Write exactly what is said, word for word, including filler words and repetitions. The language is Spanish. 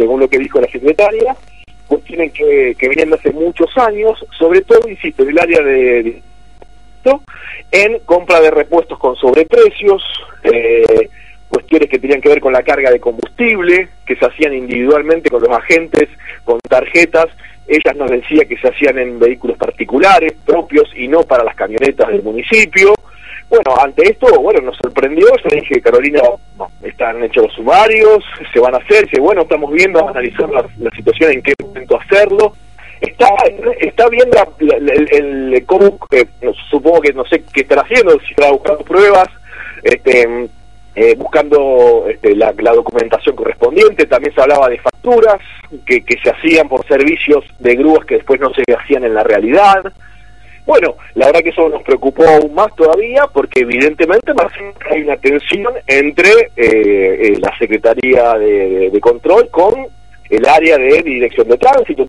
según lo que dijo la secretaria, cuestiones que, que venían de hace muchos años, sobre todo, insisto, en el área de, de en compra de repuestos con sobreprecios, eh, cuestiones que tenían que ver con la carga de combustible, que se hacían individualmente con los agentes, con tarjetas. Ellas nos decía que se hacían en vehículos particulares, propios, y no para las camionetas del municipio. Bueno, ante esto, bueno, nos sorprendió. Yo dije, Carolina, no, están hechos los sumarios, se van a hacer. Dice, bueno, estamos viendo, vamos a analizar la, la situación, en qué momento hacerlo. Está está viendo la, la, el, el cómo, eh, supongo que no sé qué estará haciendo, si estará buscando pruebas, este, eh, buscando este, la, la documentación correspondiente. También se hablaba de facturas que, que se hacían por servicios de grúas que después no se hacían en la realidad. Bueno, la verdad que eso nos preocupó aún más todavía, porque evidentemente hay una tensión entre eh, eh, la Secretaría de, de, de Control con el área de Dirección de Tránsito.